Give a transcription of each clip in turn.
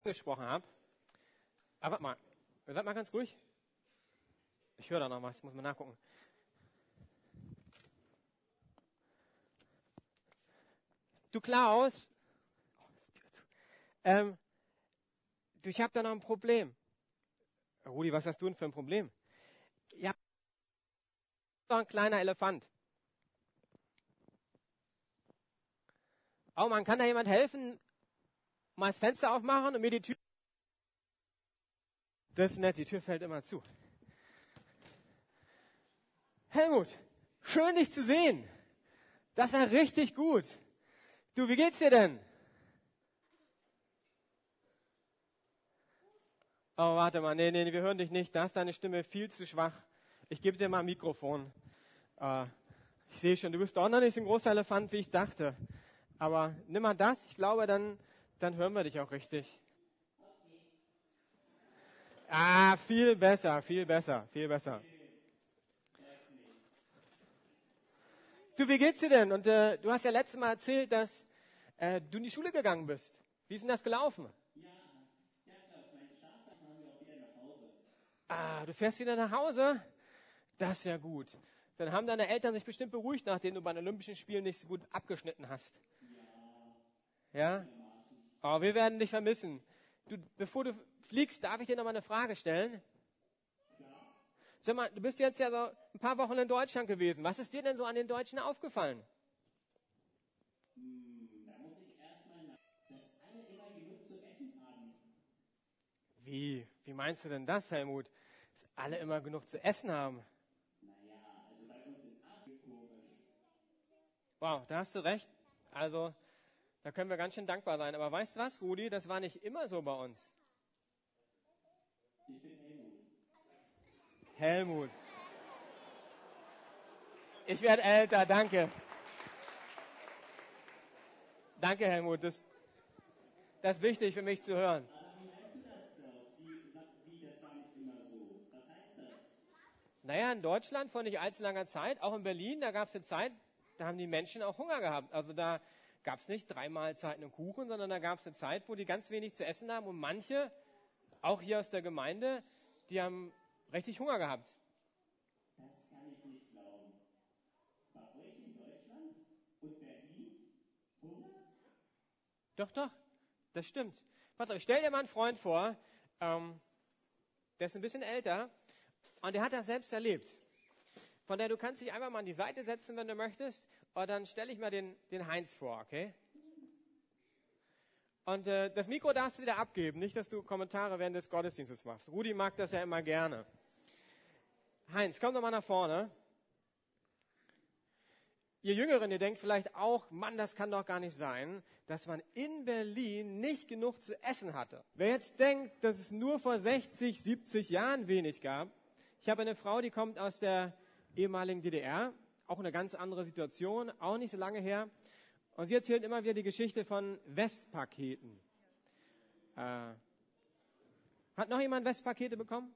gesprochen habe. Aber warte mal, seid mal ganz ruhig. Ich höre da noch was, ich muss mal nachgucken. Du Klaus, ich habe da noch ein Problem. Rudi, was hast du denn für ein Problem? Ja, doch ein kleiner Elefant. Oh man, kann da jemand helfen? Mal das Fenster aufmachen und mir die Tür... Das ist nett, die Tür fällt immer zu. Helmut, schön dich zu sehen. Das ist ja richtig gut. Du, wie geht's dir denn? Oh, warte mal, nee, wir hören dich nicht. Da ist deine Stimme viel zu schwach. Ich gebe dir mal ein Mikrofon. Ich sehe schon, du bist doch noch nicht so ein großer Elefant, wie ich dachte. Aber nimm mal das, ich glaube, dann hören wir dich auch richtig. Ah, viel besser. Du, wie geht's dir denn? Und du hast ja letztes Mal erzählt, dass du in die Schule gegangen bist. Wie ist denn das gelaufen? Ah, du fährst wieder nach Hause? Das ist ja gut. Dann haben deine Eltern sich bestimmt beruhigt, nachdem du bei den Olympischen Spielen nicht so gut abgeschnitten hast. Ja? Oh, wir werden dich vermissen. Du, bevor du fliegst, darf ich dir noch mal eine Frage stellen? Sag mal, du bist jetzt ja so ein paar Wochen in Deutschland gewesen. Was ist dir denn so an den Deutschen aufgefallen? Da muss ich erstmal nach, dass alle immer genug zu essen haben. Wie? Wie meinst du denn das, Helmut? Dass alle immer genug zu essen haben? Naja, also bei uns in Afrika komisch. Wow, da hast du recht. Also, da können wir ganz schön dankbar sein. Aber weißt du was, Rudi? Das war nicht immer so bei uns. Ich bin Helmut. Helmut. Ich werde älter, danke. Danke, Helmut. Das ist wichtig für mich zu hören. Aber wie meinst du das, Klaus? Das war nicht immer so? Was heißt das? Naja, in Deutschland vor nicht allzu langer Zeit, auch in Berlin, da gab es eine Zeit, da haben die Menschen auch Hunger gehabt. Also da gab es nicht 3 Mahlzeiten und Kuchen, sondern da gab es eine Zeit, wo die ganz wenig zu essen haben. Und manche, auch hier aus der Gemeinde, die haben richtig Hunger gehabt. Das kann ich nicht glauben. Bei euch in Deutschland und Berlin? Hunger? Doch, das stimmt. Pass auf, ich stell dir mal einen Freund vor, der ist ein bisschen älter und der hat das selbst erlebt. Von daher, du kannst dich einfach mal an die Seite setzen, wenn du möchtest, und dann stelle ich mal den Heinz vor, okay? Und das Mikro darfst du wieder abgeben, nicht, dass du Kommentare während des Gottesdienstes machst. Rudi mag das ja immer gerne. Heinz, komm doch mal nach vorne. Ihr Jüngeren, ihr denkt vielleicht auch, Mann, das kann doch gar nicht sein, dass man in Berlin nicht genug zu essen hatte. Wer jetzt denkt, dass es nur vor 60, 70 Jahren wenig gab, ich habe eine Frau, die kommt aus der ehemaligen DDR, auch eine ganz andere Situation, auch nicht so lange her. Und sie erzählt immer wieder die Geschichte von Westpaketen. Hat noch jemand Westpakete bekommen?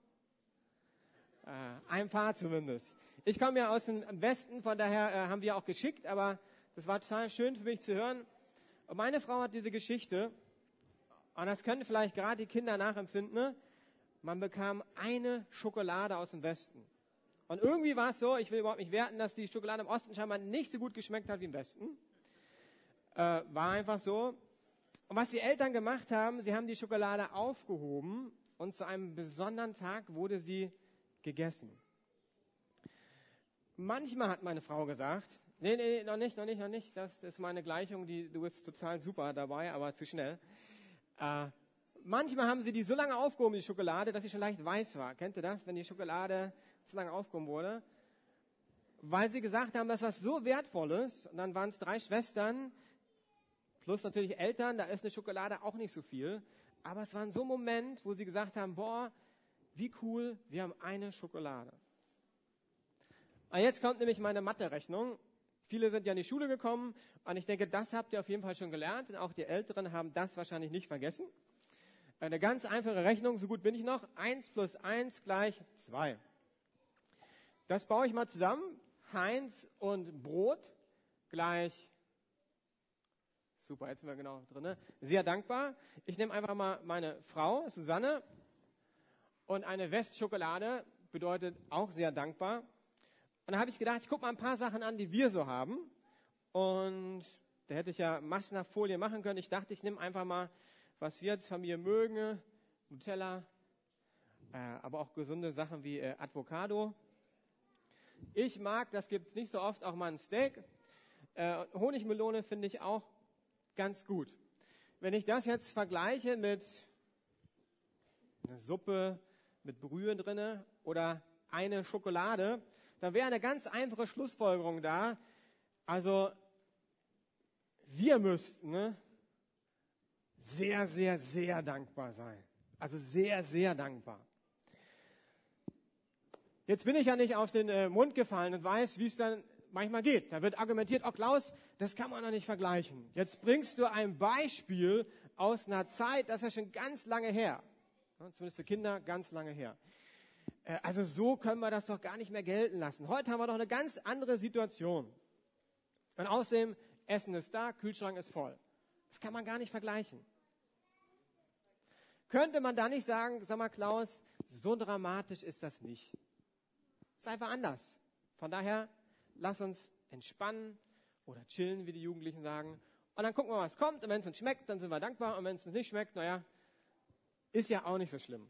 Ein paar zumindest. Ich komme ja aus dem Westen, von daher haben wir auch geschickt, aber das war total schön für mich zu hören. Und meine Frau hat diese Geschichte, und das können vielleicht gerade die Kinder nachempfinden, ne? Man bekam eine Schokolade aus dem Westen. Und irgendwie war es so, ich will überhaupt nicht werten, dass die Schokolade im Osten scheinbar nicht so gut geschmeckt hat wie im Westen. War einfach so. Und was die Eltern gemacht haben, sie haben die Schokolade aufgehoben und zu einem besonderen Tag wurde sie gegessen. Manchmal hat meine Frau gesagt, nee, noch nicht, das ist meine Gleichung, du bist total super dabei, aber zu schnell. Manchmal haben sie die so lange aufgehoben, die Schokolade, dass sie schon leicht weiß war. Kennt ihr das, wenn die Schokolade zu lange aufgehoben wurde? Weil sie gesagt haben, das war so Wertvolles, und dann waren es 3 Schwestern, plus natürlich Eltern, da ist eine Schokolade auch nicht so viel, aber es war so ein Moment, wo sie gesagt haben, boah, wie cool, wir haben eine Schokolade. Und jetzt kommt nämlich meine Mathe-Rechnung. Viele sind ja in die Schule gekommen und ich denke, das habt ihr auf jeden Fall schon gelernt und auch die Älteren haben das wahrscheinlich nicht vergessen. Eine ganz einfache Rechnung, so gut bin ich noch. 1 plus 1 gleich 2. Das baue ich mal zusammen. Heinz und Brot gleich Super, jetzt sind wir genau drin. Sehr dankbar. Ich nehme einfach mal meine Frau, Susanne, und eine West-Schokolade bedeutet auch sehr dankbar. Und da habe ich gedacht, ich gucke mal ein paar Sachen an, die wir so haben. Und da hätte ich ja massenhaft Folie machen können. Ich dachte, ich nehme einfach mal, was wir als Familie mögen. Nutella, aber auch gesunde Sachen wie Avocado. Ich mag, das gibt es nicht so oft, auch mal ein Steak. Honigmelone finde ich auch ganz gut. Wenn ich das jetzt vergleiche mit einer Suppe mit Brühe drinne oder eine Schokolade, dann wäre eine ganz einfache Schlussfolgerung da. Also wir müssten sehr, sehr, sehr dankbar sein. Also sehr, sehr dankbar. Jetzt bin ich ja nicht auf den Mund gefallen und weiß, wie es dann manchmal geht. Da wird argumentiert, oh Klaus, das kann man doch nicht vergleichen. Jetzt bringst du ein Beispiel aus einer Zeit, das ist ja schon ganz lange her. Zumindest für Kinder ganz lange her. Also so können wir das doch gar nicht mehr gelten lassen. Heute haben wir doch eine ganz andere Situation. Und außerdem, Essen ist da, Kühlschrank ist voll. Das kann man gar nicht vergleichen. Könnte man da nicht sagen, sag mal Klaus, so dramatisch ist das nicht. Ist einfach anders. Von daher, lass uns entspannen oder chillen, wie die Jugendlichen sagen. Und dann gucken wir, was kommt. Und wenn es uns schmeckt, dann sind wir dankbar. Und wenn es uns nicht schmeckt, naja, ist ja auch nicht so schlimm.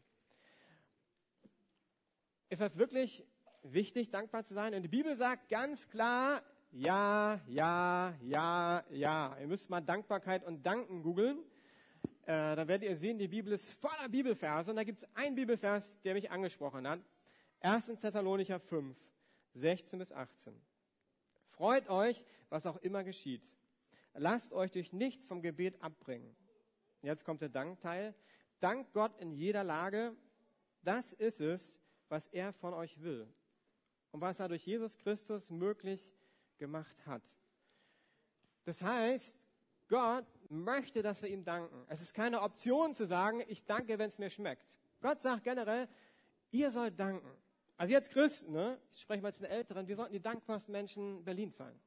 Ist das wirklich wichtig, dankbar zu sein? Und die Bibel sagt ganz klar, ja, ja, ja, ja. Ihr müsst mal Dankbarkeit und Danken googeln. Da werdet ihr sehen, die Bibel ist voller Bibelverse. Und da gibt es einen Bibelvers, der mich angesprochen hat. 1. Thessalonicher 5, 16 bis 18. Freut euch, was auch immer geschieht. Lasst euch durch nichts vom Gebet abbringen. Jetzt kommt der Dankteil. Dankt Gott in jeder Lage. Das ist es, was er von euch will. Und was er durch Jesus Christus möglich gemacht hat. Das heißt, Gott möchte, dass wir ihm danken. Es ist keine Option zu sagen, ich danke, wenn es mir schmeckt. Gott sagt generell, ihr sollt danken. Also jetzt Christen, ne? Ich spreche mal zu den Älteren, wir sollten die dankbarsten Menschen Berlins sein.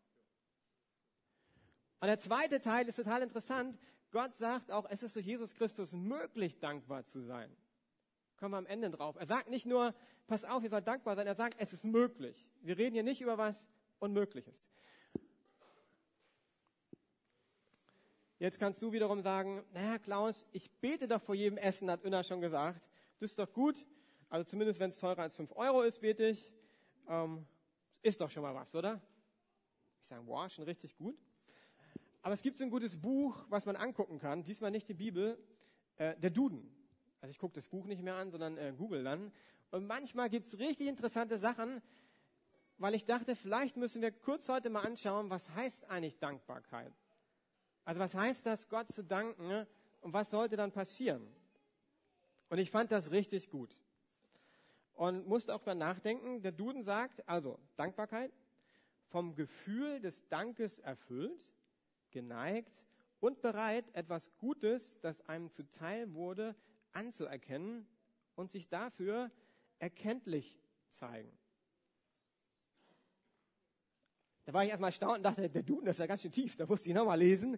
Und der zweite Teil ist total interessant. Gott sagt auch, es ist durch Jesus Christus möglich, dankbar zu sein. Kommen wir am Ende drauf. Er sagt nicht nur, pass auf, ihr sollt dankbar sein, er sagt, es ist möglich. Wir reden hier nicht über was Unmögliches. Jetzt kannst du wiederum sagen, naja Klaus, ich bete doch vor jedem Essen, hat Unna schon gesagt. Das ist doch gut. Also zumindest wenn es teurer als 5 Euro ist, bete ich. Ist doch schon mal was, oder? Ich sage, boah, schon richtig gut. Aber es gibt so ein gutes Buch, was man angucken kann. Diesmal nicht die Bibel, der Duden. Also ich gucke das Buch nicht mehr an, sondern Google dann. Und manchmal gibt es richtig interessante Sachen, weil ich dachte, vielleicht müssen wir kurz heute mal anschauen, was heißt eigentlich Dankbarkeit? Also was heißt das, Gott zu danken, ne? Und was sollte dann passieren? Und ich fand das richtig gut. Und musste auch mal nachdenken, der Duden sagt, also Dankbarkeit, vom Gefühl des Dankes erfüllt, geneigt und bereit, etwas Gutes, das einem zuteil wurde, anzuerkennen und sich dafür erkenntlich zeigen. Da war ich erstmal erstaunt und dachte, der Duden, das ist ja ganz schön tief, da musste ich nochmal lesen.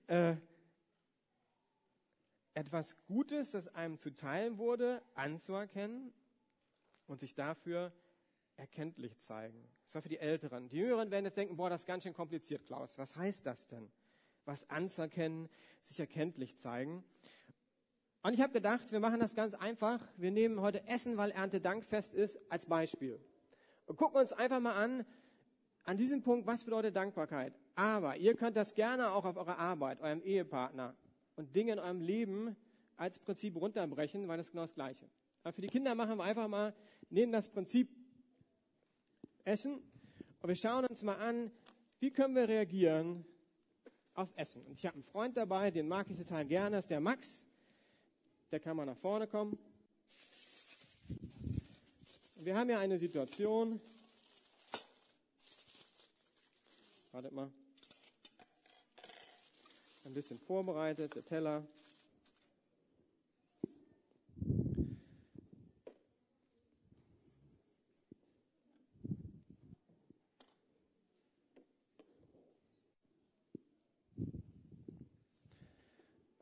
Etwas Gutes, das einem zuteil wurde, anzuerkennen und sich dafür erkenntlich zeigen. Das war für die Älteren. Die Jüngeren werden jetzt denken, boah, das ist ganz schön kompliziert, Klaus. Was heißt das denn? Was anzuerkennen, sich erkenntlich zeigen. Und ich habe gedacht, wir machen das ganz einfach. Wir nehmen heute Essen, weil Erntedankfest ist, als Beispiel. Und gucken uns einfach mal an diesem Punkt, was bedeutet Dankbarkeit. Aber ihr könnt das gerne auch auf eure Arbeit, eurem Ehepartner und Dinge in eurem Leben als Prinzip runterbrechen, weil das genau das Gleiche. Aber für die Kinder machen wir einfach mal, nehmen das Prinzip Essen und wir schauen uns mal an, wie können wir reagieren auf Essen. Und ich habe einen Freund dabei, den mag ich total gerne, das ist der Max. Der kann mal nach vorne kommen. Wir haben ja eine Situation. Wartet mal. Ein bisschen vorbereitet, der Teller.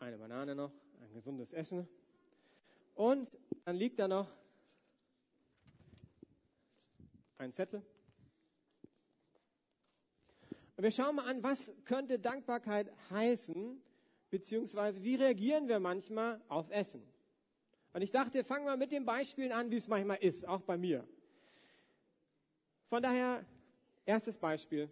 eine Banane noch, ein gesundes Essen. Und dann liegt da noch ein Zettel. Und wir schauen mal an, was könnte Dankbarkeit heißen, beziehungsweise wie reagieren wir manchmal auf Essen. Und ich dachte, fangen wir mit den Beispielen an, wie es manchmal ist, auch bei mir. Von daher, erstes Beispiel.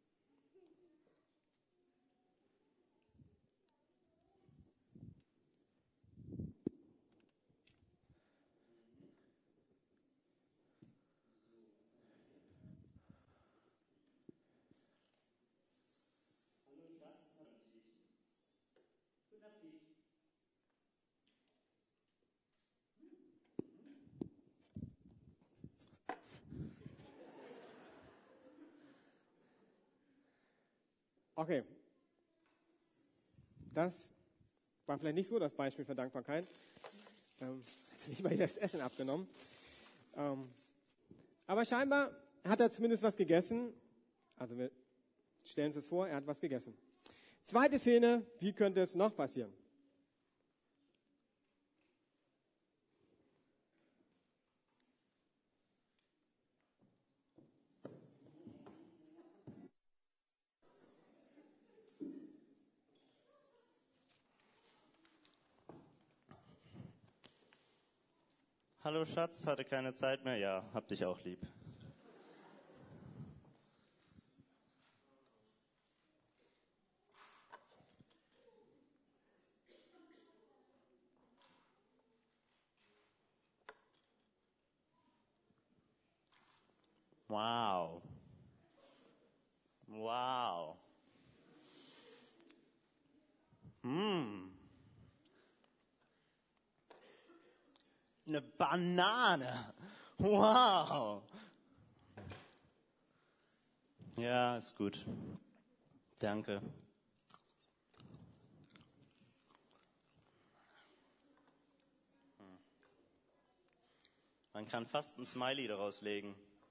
Okay, das war vielleicht nicht so das Beispiel für Dankbarkeit. Nicht mal das Essen abgenommen. Aber scheinbar hat er zumindest was gegessen. Also wir stellen uns das vor, er hat was gegessen. Zweite Szene, wie könnte es noch passieren? Hallo Schatz, hatte keine Zeit mehr? Ja, hab dich auch lieb. Wow. Wow. Eine Banane. Wow. Ja, ist gut. Danke. Man kann fast ein Smiley daraus legen.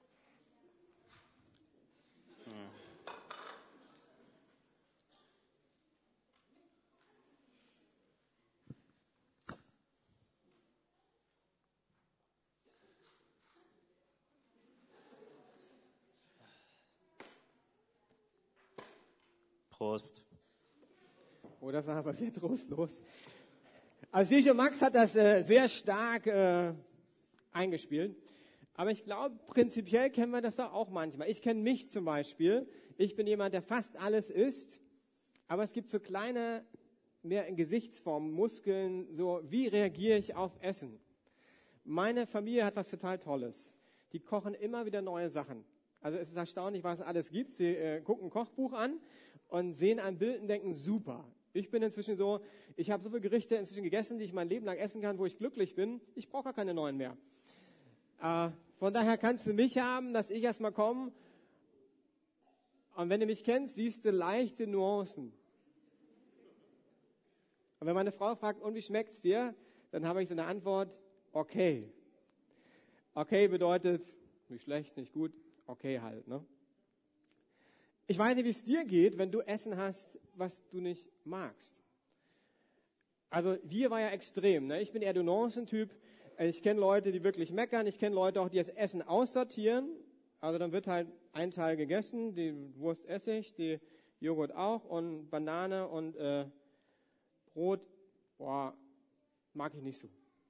Prost. Oh, das war aber sehr trostlos. Also sicher, Max hat das sehr stark eingespielt. Aber ich glaube, prinzipiell kennen wir das doch auch manchmal. Ich kenne mich zum Beispiel. Ich bin jemand, der fast alles isst. Aber es gibt so kleine, mehr in Gesichtsform, Muskeln, so wie reagiere ich auf Essen? Meine Familie hat was total Tolles. Die kochen immer wieder neue Sachen. Also es ist erstaunlich, was es alles gibt. Sie gucken ein Kochbuch an und sehen ein Bild und denken, super. Ich bin inzwischen so, ich habe so viele Gerichte inzwischen gegessen, die ich mein Leben lang essen kann, wo ich glücklich bin. Ich brauche gar keine neuen mehr. Von daher kannst du mich haben, dass ich erstmal komme. Und wenn du mich kennst, siehst du leichte Nuancen. Und wenn meine Frau fragt, und wie schmeckt's dir? Dann habe ich so eine Antwort, okay. Okay bedeutet, nicht schlecht, nicht gut, okay halt, ne? Ich weiß nicht, wie es dir geht, wenn du Essen hast, was du nicht magst. Also wir war ja extrem, ne? Ich bin eher der Nuancen-Typ. Ich kenne Leute, die wirklich meckern. Ich kenne Leute auch, die das Essen aussortieren. Also dann wird halt ein Teil gegessen, die Wurst esse ich, die Joghurt auch und Banane und Brot, mag ich nicht so.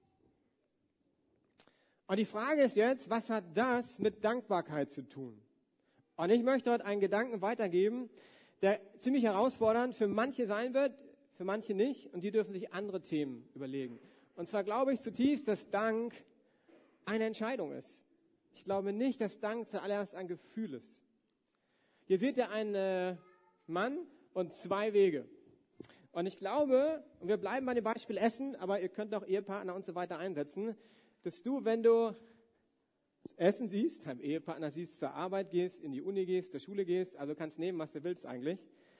Und die Frage ist jetzt, was hat das mit Dankbarkeit zu tun? Und ich möchte heute einen Gedanken weitergeben, der ziemlich herausfordernd für manche sein wird, für manche nicht. Und die dürfen sich andere Themen überlegen. Und zwar glaube ich zutiefst, dass Dank eine Entscheidung ist. Ich glaube nicht, dass Dank zuallererst ein Gefühl ist. Hier seht ihr einen Mann und zwei Wege. Und ich glaube, und wir bleiben bei dem Beispiel Essen, aber ihr könnt auch Ehepartner und so weiter einsetzen, dass du, wenn du das Essen siehst, deinem Ehepartner siehst, zur Arbeit gehst, in die Uni gehst, zur Schule gehst, also kannst nehmen, was du willst eigentlich.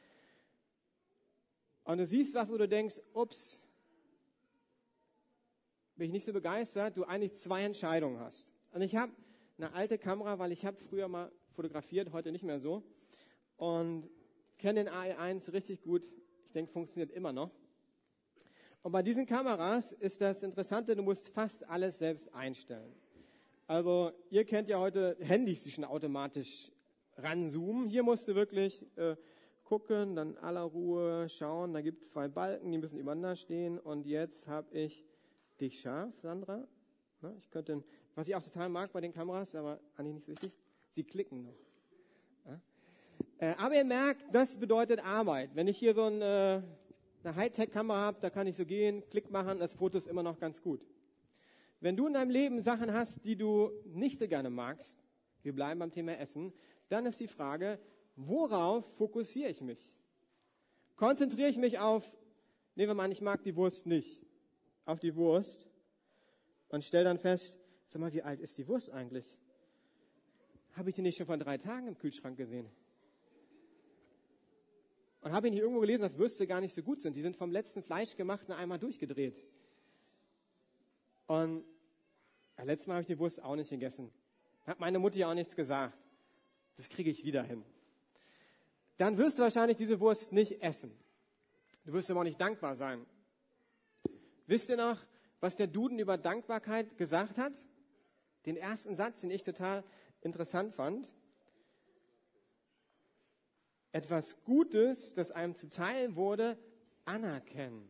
Und du siehst was, wo du denkst, ups, bin ich nicht so begeistert, du eigentlich zwei Entscheidungen hast. Und ich habe eine alte Kamera, weil ich habe früher mal fotografiert, heute nicht mehr so. Und kenne den AE1 richtig gut. Ich denke, funktioniert immer noch. Und bei diesen Kameras ist das Interessante, du musst fast alles selbst einstellen. Also ihr kennt ja heute Handys, die schon automatisch ranzoomen. Hier musst du wirklich gucken, dann in aller Ruhe schauen. Da gibt es 2 Balken, die müssen übereinander stehen. Und jetzt habe ich dich scharf, Sandra. Na, ich könnte, was ich auch total mag bei den Kameras, aber eigentlich nicht so wichtig, sie klicken noch. Ja? Aber ihr merkt, das bedeutet Arbeit. Wenn ich hier so eine Hightech-Kamera habe, da kann ich so gehen, Klick machen, das Foto ist immer noch ganz gut. Wenn du in deinem Leben Sachen hast, die du nicht so gerne magst, wir bleiben beim Thema Essen, dann ist die Frage, worauf fokussiere ich mich? Konzentriere ich mich auf, nehmen wir mal an, ich mag die Wurst nicht, auf die Wurst und stelle dann fest, sag mal, wie alt ist die Wurst eigentlich? Habe ich die nicht schon vor 3 Tagen im Kühlschrank gesehen? Und habe ich nicht irgendwo gelesen, dass Würste gar nicht so gut sind. Die sind vom letzten Fleischgemachten einmal durchgedreht. Und letztes Mal habe ich die Wurst auch nicht gegessen. Hat meine Mutti auch nichts gesagt. Das kriege ich wieder hin. Dann wirst du wahrscheinlich diese Wurst nicht essen. Du wirst aber auch nicht dankbar sein. Wisst ihr noch, was der Duden über Dankbarkeit gesagt hat? Den ersten Satz, den ich total interessant fand. Etwas Gutes, das einem zuteil wurde, anerkennen.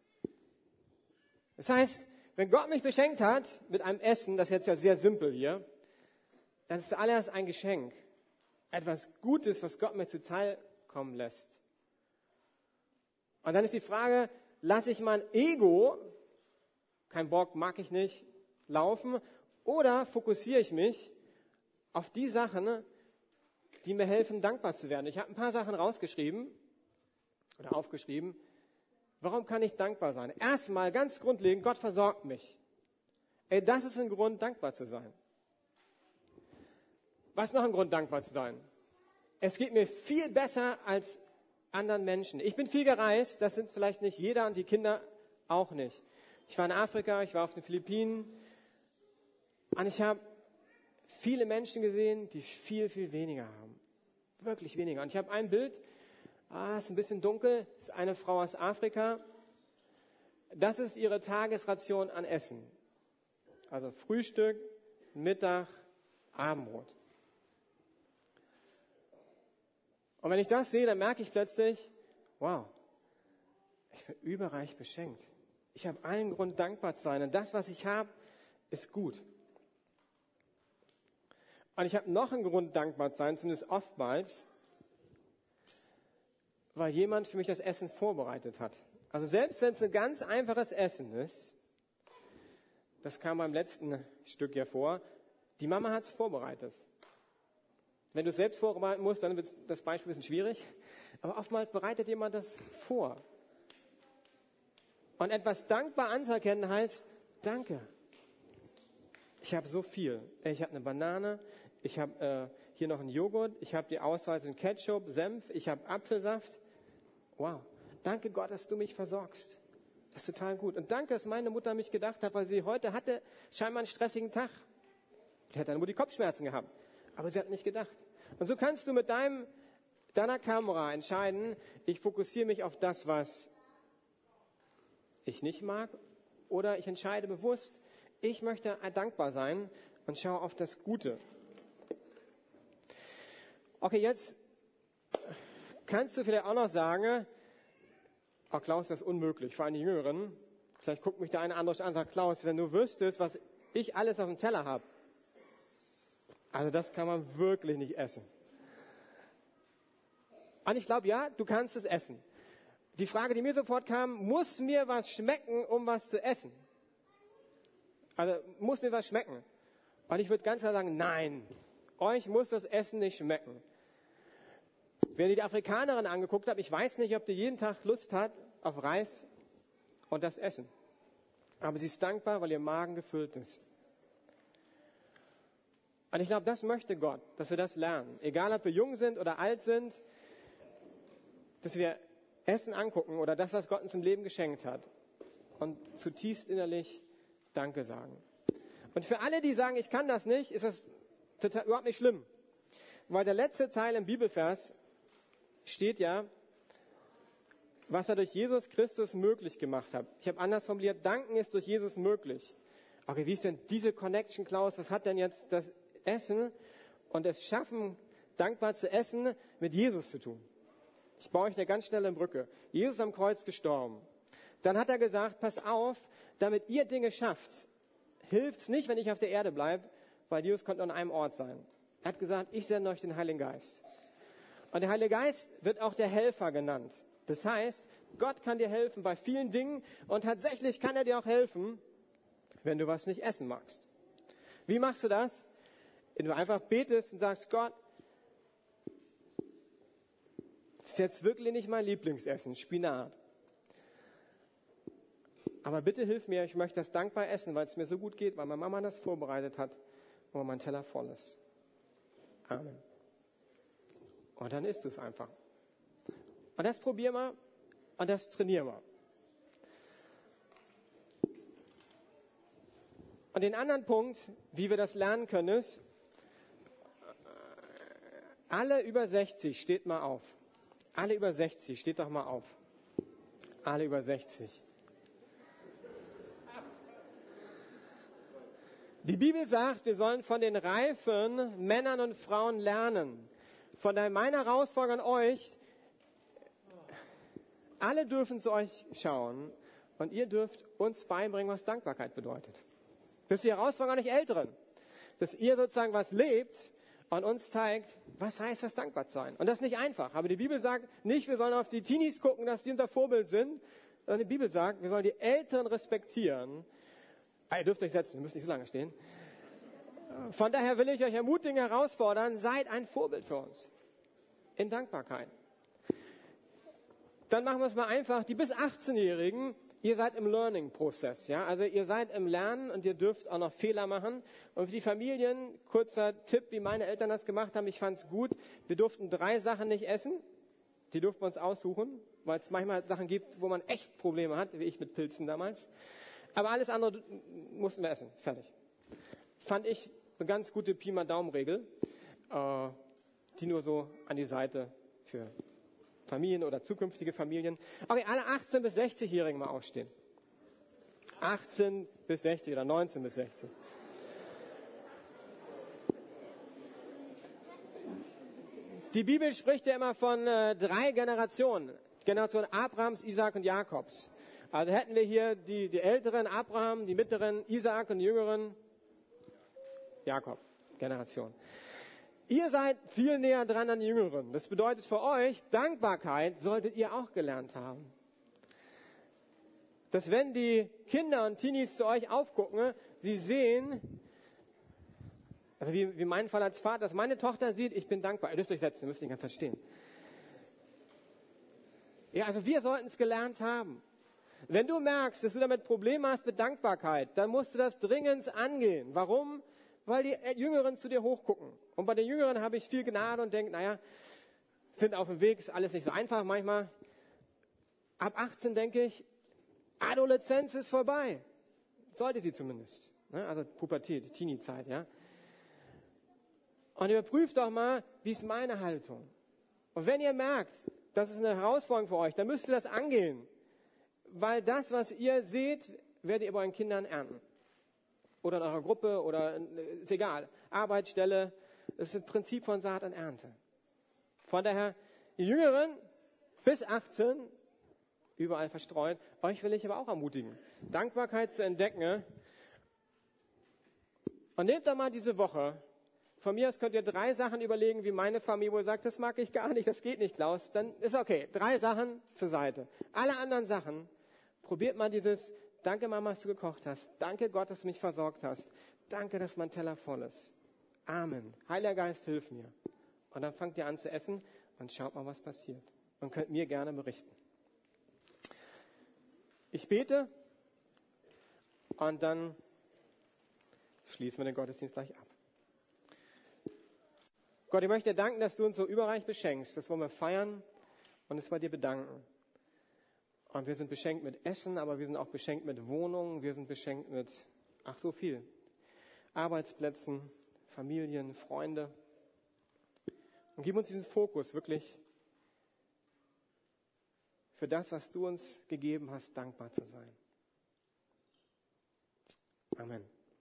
Das heißt, wenn Gott mich beschenkt hat mit einem Essen, das ist jetzt ja sehr simpel hier, dann ist zuallererst ein Geschenk. Etwas Gutes, was Gott mir zuteil kommen lässt. Und dann ist die Frage, lasse ich mein Ego, kein Bock, mag ich nicht, laufen, oder fokussiere ich mich auf die Sachen, die mir helfen, dankbar zu werden. Ich habe ein paar Sachen rausgeschrieben oder aufgeschrieben. Warum kann ich dankbar sein? Erstmal ganz grundlegend, Gott versorgt mich. Das ist ein Grund, dankbar zu sein. Was ist noch ein Grund, dankbar zu sein? Es geht mir viel besser als anderen Menschen. Ich bin viel gereist, das sind vielleicht nicht jeder und die Kinder auch nicht. Ich war in Afrika, ich war auf den Philippinen und ich habe viele Menschen gesehen, die viel, viel weniger haben. Wirklich weniger. Und ich habe ein Bild, ist ein bisschen dunkel, ist eine Frau aus Afrika. Das ist ihre Tagesration an Essen. Also Frühstück, Mittag, Abendbrot. Und wenn ich das sehe, dann merke ich plötzlich, wow, ich bin überreich beschenkt. Ich habe allen Grund, dankbar zu sein. Und das, was ich habe, ist gut. Und ich habe noch einen Grund, dankbar zu sein, zumindest oftmals, weil jemand für mich das Essen vorbereitet hat. Also selbst wenn es ein ganz einfaches Essen ist, das kam beim letzten Stück ja vor, die Mama hat es vorbereitet. Wenn du es selbst vorbereiten musst, dann wird das Beispiel ein bisschen schwierig. Aber oftmals bereitet jemand das vor. Und etwas dankbar anzuerkennen heißt, danke. Ich habe so viel. Ich habe eine Banane, ich habe hier noch einen Joghurt, ich habe die Auswahl von Ketchup, Senf, ich habe Apfelsaft. Wow. Danke Gott, dass du mich versorgst. Das ist total gut. Und danke, dass meine Mutter an mich gedacht hat, weil sie heute hatte scheinbar einen stressigen Tag. Die hat dann nur die Kopfschmerzen gehabt. Aber sie hat nicht gedacht. Und so kannst du mit deiner Kamera entscheiden, ich fokussiere mich auf das, was ich nicht mag, oder ich entscheide bewusst, ich möchte dankbar sein und schaue auf das Gute. Okay, jetzt kannst du vielleicht auch noch sagen, oh Klaus, das ist unmöglich, vor allem die Jüngeren. Vielleicht guckt mich der eine oder andere an und sagt, Klaus, wenn du wüsstest, was ich alles auf dem Teller habe. Also das kann man wirklich nicht essen. Und ich glaube, ja, du kannst es essen. Die Frage, die mir sofort kam, muss mir was schmecken, um was zu essen? Also muss mir was schmecken? Und ich würde ganz klar sagen, nein, euch muss das Essen nicht schmecken. Wenn ihr die Afrikanerin angeguckt habt, ich weiß nicht, ob die jeden Tag Lust hat auf Reis und das Essen. Aber sie ist dankbar, weil ihr Magen gefüllt ist. Und ich glaube, das möchte Gott, dass wir das lernen. Egal, ob wir jung sind oder alt sind, dass wir Essen angucken oder das, was Gott uns im Leben geschenkt hat und zutiefst innerlich Danke sagen. Und für alle, die sagen, ich kann das nicht, ist das überhaupt nicht schlimm. Weil der letzte Teil im Bibelvers steht ja, was er durch Jesus Christus möglich gemacht hat. Ich habe anders formuliert, danken ist durch Jesus möglich. Okay, wie ist denn diese Connection, Klaus? Was hat denn jetzt das Essen und es Schaffen, dankbar zu essen, mit Jesus zu tun? Ich baue euch eine ganz schnelle Brücke. Jesus ist am Kreuz gestorben. Dann hat er gesagt, pass auf, damit ihr Dinge schafft, hilft's nicht, wenn ich auf der Erde bleibe, weil Jesus konnte nur an einem Ort sein. Er hat gesagt, ich sende euch den Heiligen Geist. Und der Heilige Geist wird auch der Helfer genannt. Das heißt, Gott kann dir helfen bei vielen Dingen und tatsächlich kann er dir auch helfen, wenn du was nicht essen magst. Wie machst du das? Wenn du einfach betest und sagst, Gott, das ist jetzt wirklich nicht mein Lieblingsessen, Spinat. Aber bitte hilf mir, ich möchte das dankbar essen, weil es mir so gut geht, weil meine Mama das vorbereitet hat und mein Teller voll ist. Amen. Und dann isst du es einfach. Und das probieren wir und das trainieren wir. Und den anderen Punkt, wie wir das lernen können, ist, alle über 60, steht mal auf. Alle über 60, steht doch mal auf. Alle über 60. Die Bibel sagt, wir sollen von den reifen Männern und Frauen lernen. Von daher meine Herausforderung an euch, alle dürfen zu euch schauen und ihr dürft uns beibringen, was Dankbarkeit bedeutet. Das ist die Herausforderung an euch Älteren, dass ihr sozusagen was lebt und uns zeigt, was heißt das, dankbar zu sein. Und das ist nicht einfach. Aber die Bibel sagt nicht, wir sollen auf die Teenies gucken, dass die unser Vorbild sind, sondern die Bibel sagt, wir sollen die Älteren respektieren. Ihr dürft euch setzen, ihr müsst nicht so lange stehen. Von daher will ich euch ermutigen, herausfordern, seid ein Vorbild für uns. In Dankbarkeit. Dann machen wir es mal einfach. Die bis 18-Jährigen, ihr seid im Learning-Prozess. Ja? Also ihr seid im Lernen und ihr dürft auch noch Fehler machen. Und für die Familien, kurzer Tipp, wie meine Eltern das gemacht haben, ich fand es gut. Wir durften 3 Sachen nicht essen. Die durften wir uns aussuchen, weil es manchmal Sachen gibt, wo man echt Probleme hat, wie ich mit Pilzen damals. Aber alles andere mussten wir essen. Fertig. Fand ich eine ganz gute Pi mal Daumen-Regel, die nur so an die Seite für Familien oder zukünftige Familien. Okay, alle 18- bis 60-Jährigen mal aufstehen. 18 bis 60 oder 19 bis 60. Die Bibel spricht ja immer von 3 Generationen. Generation Abrahams, Isaak und Jakobs. Also hätten wir hier die Älteren, Abraham, die Mittleren, Isaak und die Jüngeren, Jakob, Generation. Ihr seid viel näher dran an die Jüngeren. Das bedeutet für euch, Dankbarkeit solltet ihr auch gelernt haben. Dass wenn die Kinder und Teenies zu euch aufgucken, sie sehen, also wie mein Fall als Vater, dass meine Tochter sieht, ich bin dankbar. Ihr dürft euch setzen, ihr müsst nicht ganz verstehen. Ja, also wir sollten es gelernt haben. Wenn du merkst, dass du damit Probleme hast mit Dankbarkeit, dann musst du das dringend angehen. Warum? Weil die Jüngeren zu dir hochgucken. Und bei den Jüngeren habe ich viel Gnade und denke, naja, sind auf dem Weg, ist alles nicht so einfach manchmal. Ab 18 denke ich, Adoleszenz ist vorbei. Sollte sie zumindest. Also Pubertät, Teenie-Zeit, ja. Und überprüft doch mal, wie ist meine Haltung. Und wenn ihr merkt, das ist eine Herausforderung für euch, dann müsst ihr das angehen. Weil das, was ihr seht, werdet ihr bei euren Kindern ernten. Oder in eurer Gruppe, oder ist egal. Arbeitsstelle, das ist das Prinzip von Saat und Ernte. Von daher, die Jüngeren bis 18, überall verstreut, euch will ich aber auch ermutigen, Dankbarkeit zu entdecken. Und nehmt doch mal diese Woche, von mir aus könnt ihr 3 Sachen überlegen, wie meine Familie wohl sagt, das mag ich gar nicht, das geht nicht, Klaus. Dann ist okay, 3 Sachen zur Seite. Alle anderen Sachen, probiert mal dieses, danke Mama, dass du gekocht hast. Danke Gott, dass du mich versorgt hast. Danke, dass mein Teller voll ist. Amen. Heiliger Geist, hilf mir. Und dann fangt ihr an zu essen und schaut mal, was passiert. Und könnt mir gerne berichten. Ich bete und dann schließen wir den Gottesdienst gleich ab. Gott, ich möchte dir danken, dass du uns so überreich beschenkst. Das wollen wir feiern und es bei dir bedanken. Und wir sind beschenkt mit Essen, aber wir sind auch beschenkt mit Wohnungen. Wir sind beschenkt mit, so viel. Arbeitsplätzen, Familien, Freunde. Und gib uns diesen Fokus, wirklich für das, was du uns gegeben hast, dankbar zu sein. Amen.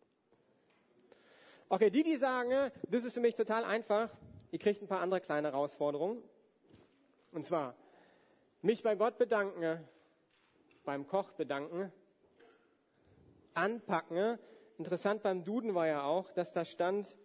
Okay, die sagen, das ist für mich total einfach, ihr kriegt ein paar andere kleine Herausforderungen. Und zwar, mich bei Gott bedanken, beim Koch bedanken, anpacken. Interessant beim Duden war ja auch, dass da stand,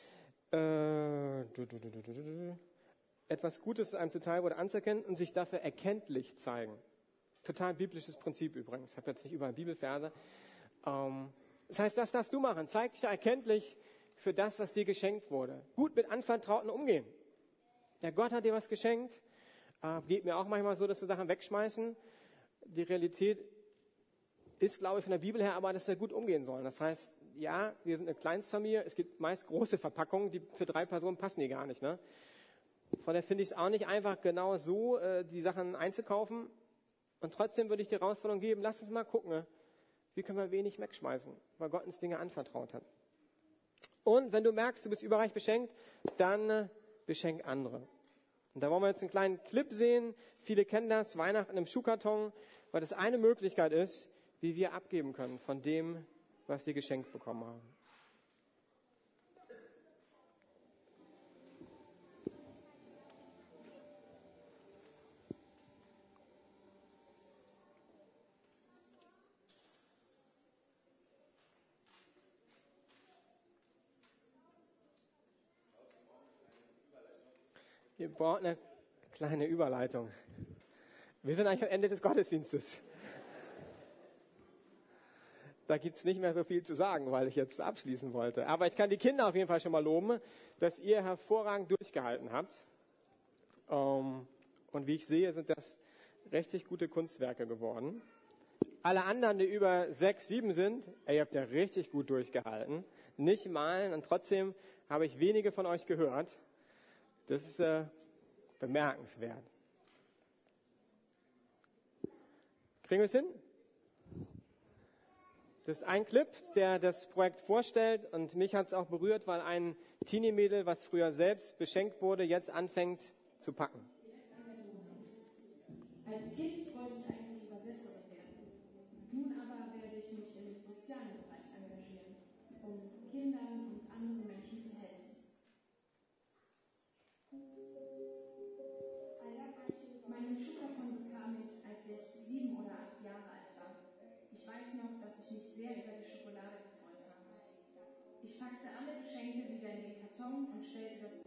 etwas Gutes einem zuteil wurde anzuerkennen und sich dafür erkenntlich zeigen. Total biblisches Prinzip übrigens. Ich habe jetzt nicht überall Bibelverse. Das heißt, das darfst du machen. Zeig dich da erkenntlich für das, was dir geschenkt wurde. Gut mit Anvertrauten umgehen. Der Gott hat dir was geschenkt. Geht mir auch manchmal so, dass wir Sachen wegschmeißen. Die Realität ist, glaube ich, von der Bibel her, aber dass wir gut umgehen sollen. Das heißt, ja, wir sind eine Kleinstfamilie. Es gibt meist große Verpackungen, die für 3 Personen passen die gar nicht. Ne? Von daher finde ich es auch nicht einfach, genau so die Sachen einzukaufen. Und trotzdem würde ich die Herausforderung geben, lass uns mal gucken, wie können wir wenig wegschmeißen, weil Gott uns Dinge anvertraut hat. Und wenn du merkst, du bist überreich beschenkt, dann beschenk andere. Und da wollen wir jetzt einen kleinen Clip sehen. Viele kennen das, Weihnachten im Schuhkarton, weil das eine Möglichkeit ist, wie wir abgeben können von dem, was wir geschenkt bekommen haben. Ihr braucht eine kleine Überleitung. Wir sind eigentlich am Ende des Gottesdienstes. Da gibt es nicht mehr so viel zu sagen, weil ich jetzt abschließen wollte. Aber ich kann die Kinder auf jeden Fall schon mal loben, dass ihr hervorragend durchgehalten habt. Und wie ich sehe, sind das richtig gute Kunstwerke geworden. Alle anderen, die über 6, 7 sind, ihr habt ja richtig gut durchgehalten. Nicht malen und trotzdem habe ich wenige von euch gehört. Das ist bemerkenswert. Kriegen wir es hin? Das ist ein Clip, der das Projekt vorstellt und mich hat es auch berührt, weil ein Teenie-Mädel, was früher selbst beschenkt wurde, jetzt anfängt zu packen. Als Kind wollte ich eigentlich Übersetzerin werden. Nun aber werde ich mich im sozialen Bereich engagieren, um Kindern und anderen Menschen zu helfen. Meinen Schuhkarton bekam ich, als ich 7 oder 8 Jahre alt war. Ich weiß noch, dass ich mich sehr über die Schokolade gefreut habe. Ich packte alle Geschenke wieder in den Karton und stellte das